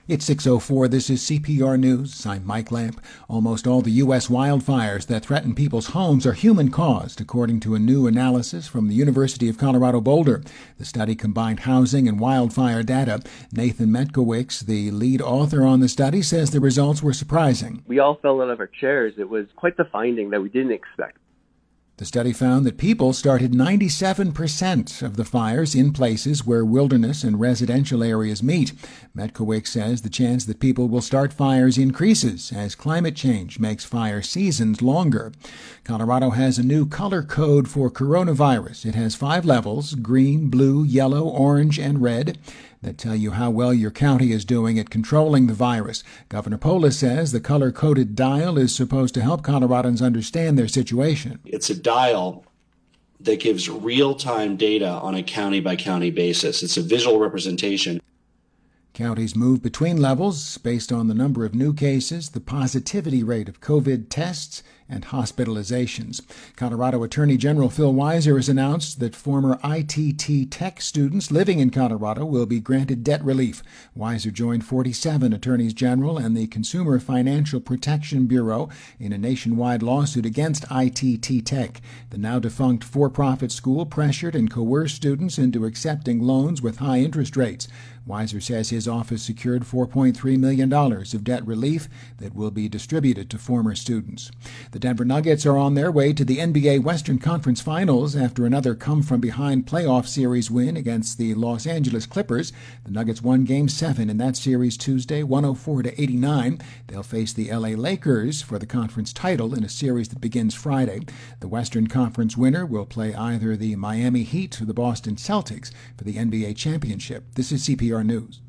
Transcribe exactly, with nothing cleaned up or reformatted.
It's six oh four. This is C P R News. I'm Mike Lamp. Almost all the U S wildfires that threaten people's homes are human-caused, according to a new analysis from the University of Colorado Boulder. The study combined housing and wildfire data. Nathan Metkowicz, the lead author on the study, says the results were surprising. We all fell out of our chairs. It was quite the finding that we didn't expect. The study found that people started ninety-seven percent of the fires in places where wilderness and residential areas meet. Metkowicz says the chance that people will start fires increases as climate change makes fire seasons longer. Colorado has a new color code for coronavirus. It has five levels: green, blue, yellow, orange, and red, that tell you how well your county is doing at controlling the virus. Governor Polis says the color-coded dial is supposed to help Coloradans understand their situation. It's a dial that gives real-time data on a county-by-county basis. It's a visual representation. Counties move between levels based on the number of new cases, the positivity rate of COVID tests, and hospitalizations. Colorado Attorney General Phil Weiser has announced that former I T T Tech students living in Colorado will be granted debt relief. Weiser joined forty-seven attorneys general and the Consumer Financial Protection Bureau in a nationwide lawsuit against I T T Tech. The now-defunct for-profit school pressured and coerced students into accepting loans with high interest rates. Weiser says his office secured four point three million dollars of debt relief that will be distributed to former students. The Denver Nuggets are on their way to the N B A Western Conference Finals after another come-from-behind playoff series win against the Los Angeles Clippers. The Nuggets won Game seven in that series Tuesday, one oh four to eighty-nine. They'll face the L A Lakers for the conference title in a series that begins Friday. The Western Conference winner will play either the Miami Heat or the Boston Celtics for the N B A championship. This is C P R News.